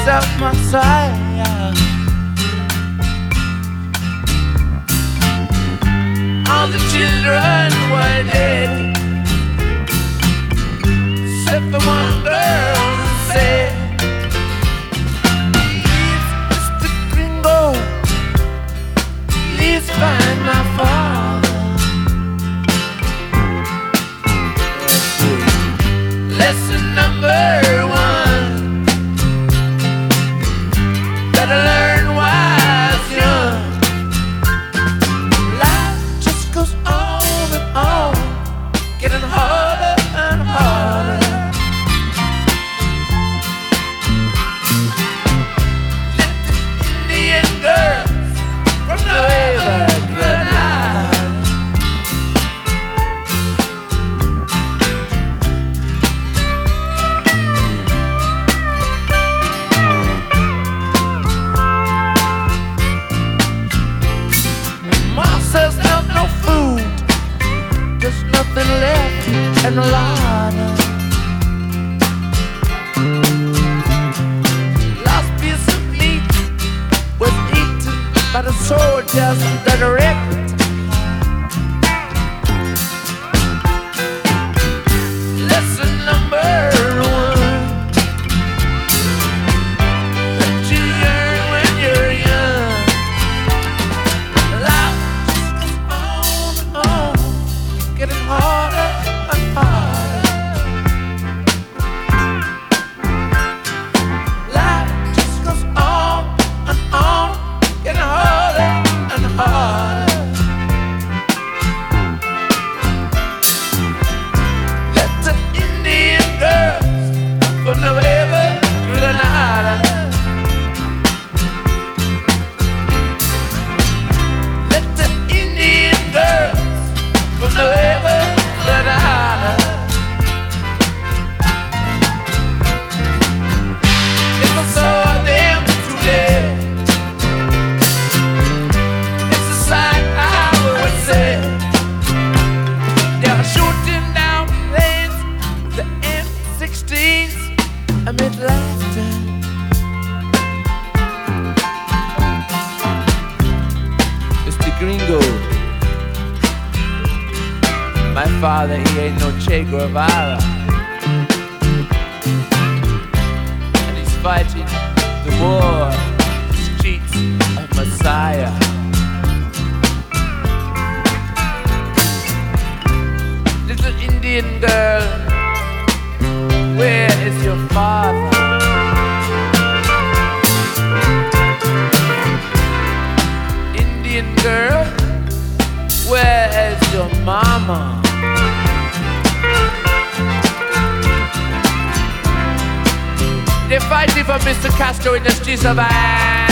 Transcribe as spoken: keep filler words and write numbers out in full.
face of Messiah. All the children were dead, except for one girl who said, "Please, Mister Gringo, please find my father." Lesson number one that I learned while I was young. Life just goes on and on, getting harder and harder. Let the Indian girls from the river Granada says there's no food, there's nothing left in the larder. Last piece of meat was eaten by the soldiers that wrecked. Lesson number one that you learn when you're young. Getting harder and harder. Life just goes on and on, getting harder and harder. Let the Indian girls from the river Granada, let the Indian girls from the river Granada. If I saw them today, it's a sight I would say. They are shooting down planes, the M sixteens, amid laughter. Mister Gringo, my father, he ain't no Che Guevara, and he's fighting the war in the streets of Messiah. Little Indian girl, where is your father? Indian girl, where is your mama? They're fighting for Mister Castro in the streets of Havana.